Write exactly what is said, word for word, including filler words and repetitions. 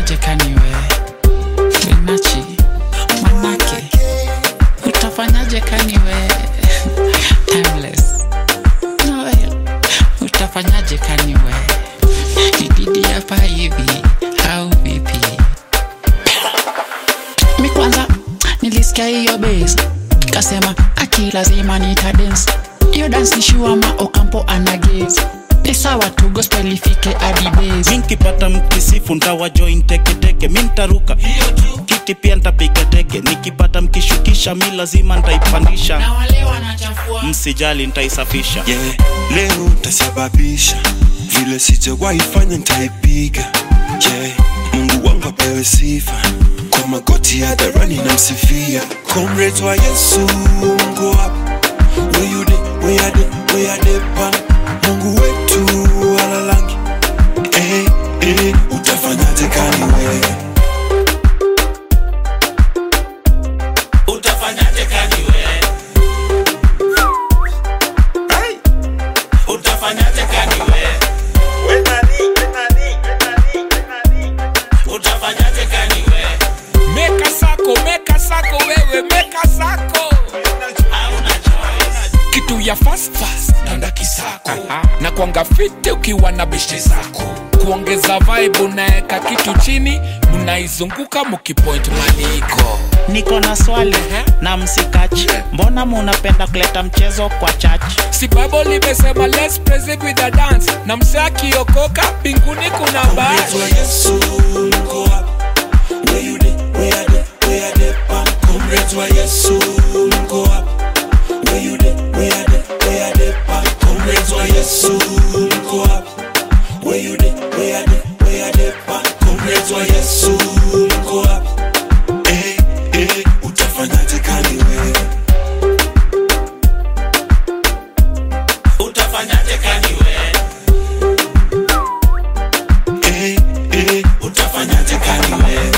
utafanyaje kaniwe Finachi manake utafanyaje kaniwe Timeless Noel utafanyaje kaniwe Ididi hapa hivi au vipi mi kwanza nilisikia hiyo bass kasema aki lazima nita dance hiyo dance ni shua ma Ocampo anagaze ni sawa tu gospel ifike hadi base nikipata mkisifu ntawa join teke teke mi ntaruka hiyo tu kiti pia ntapiga teke nikipata mkishukisha mi lazima ntaipandisha na wale wanachafua msijali ntaisafisha yeah leo tasababisha vile sijawahi fanya nitaipiga yeah Mungu wangu apewe sifa kwa magoti ya dharani na msifia comrades wa Yesu Mungu up where you dey where you dey where you dey pa Mungu wetu alalangi eh eh utafanyaje kaniwe utafanyaje kaniwe hey utafanyaje kaniwe wenani wenani wenani utafanyaje kaniwe meka sako meka sako wewe meka sako hauna choice kitu ya fast fast nanda kisako na kuanga fiti ukiwa na beshte zako kuongeza vibe unaeka kitu chini mnaizunguka mkipoint maliko niko na swali na msikachi mbona munapenda kuleta mchezo kwa church si Bible limesema let's praise it with a dance na msaki okoka mbinguni kuna comrades wa Yesu Mungu up where you dey where you dey where you dey pa comrades wa Yesu Mungu up where you dey where you dey where you dey pa comrades wa Yesu Mungu up where you dey where you dey where you dey pa comrades wa Yesu Mungu up eh eh utafanyaje kaniwe utafanyaje kaniwe eh eh utafanyaje kaniwe